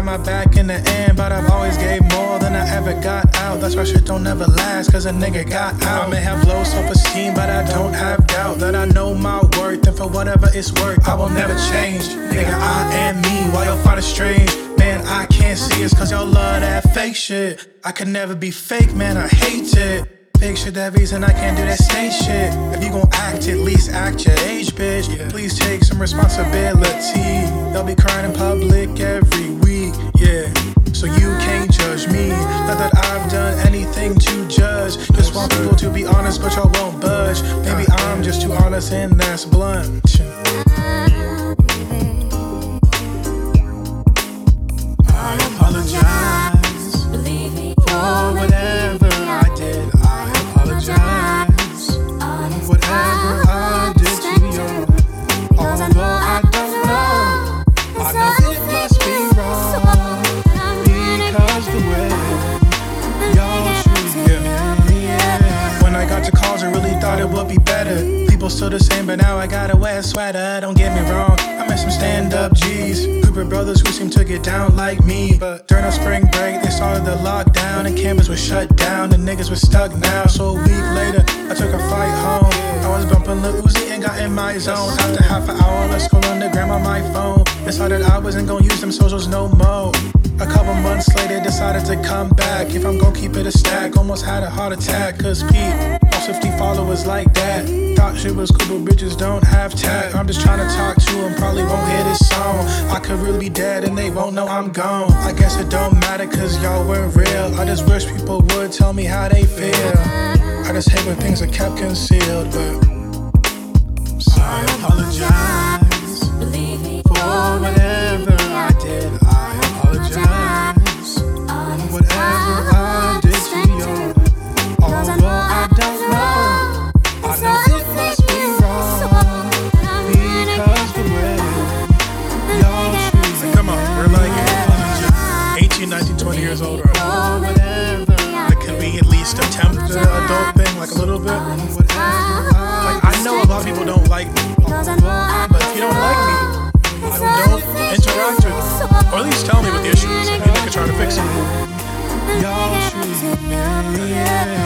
had my back in the end, but I've always gave more than I ever got out. That's why shit don't never last, cause a nigga got out. I may have low self-esteem, but I don't have doubt that I know my worth, and for whatever it's worth, I will never change. Nigga, I am me, why y'all find it strange? Man, I can't see it's cause y'all love that fake shit. I could never be fake, man, I hate it. Fake shit, that reason I can't do that stage shit. If you gon' act, at least act your age, bitch. Please take some responsibility. They'll be crying in public every week, yeah. So you can't judge me. Not that I've done anything to judge. Just want people to be honest, but y'all won't budge. Maybe I'm just too honest and that's blunt. I apologize for whatever I did. I apologize for whatever I did to you. Although I don't know, I know it must be wrong because the way y'all treat me. When I got to calls, I really thought it would be better. People still the same, but now I gotta wear a sweater. Don't get me wrong, I met some stand-up G's, group of brothers who seem to get down like me. But during our spring break, they started the lockdown and campus was shut down. The niggas was stuck now. So a week later, I took a flight home. I was bumping Lil Uzi and got in my zone. After half an hour, let's go on the gram on my phone. Decided I wasn't gonna use them socials no more. A couple months later, decided to come back. If I'm gon' keep it a stack, almost had a heart attack. Cause Pete, lost 50 followers like that. Thought shit was cool, but bitches don't have tact. I'm just trying to talk to them, probably won't hear this song. I could really be dead and they won't know I'm gone. I guess it don't matter cause y'all weren't real. I just wish people would tell me how they feel. I just hate when things are kept concealed, but I apologize for whatever I did. I apologize for whatever I did to you. Although I don't know, I know it must be wrong because the way y'all treat me. Come on, we're like 18, 19, 20 years old, right? Like, can we at least attempt the adult thing, like a little bit? Like, I know a lot of people don't like me, but if you don't like me, don't interact with me. Or at least tell me what the issue is. Maybe I can try to fix it. Y'all treat me, yeah.